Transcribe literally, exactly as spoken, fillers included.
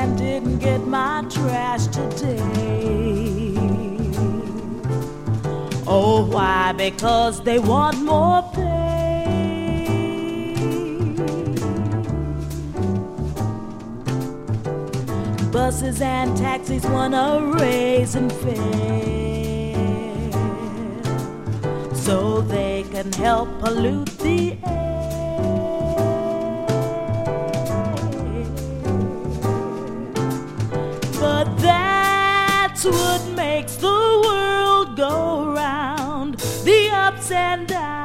and didn't get my trash today. Oh, why? Because they want more pay. Buses and taxis want a raise in fare so they can help pollute the air. But that's what makes the world go round, the ups and downs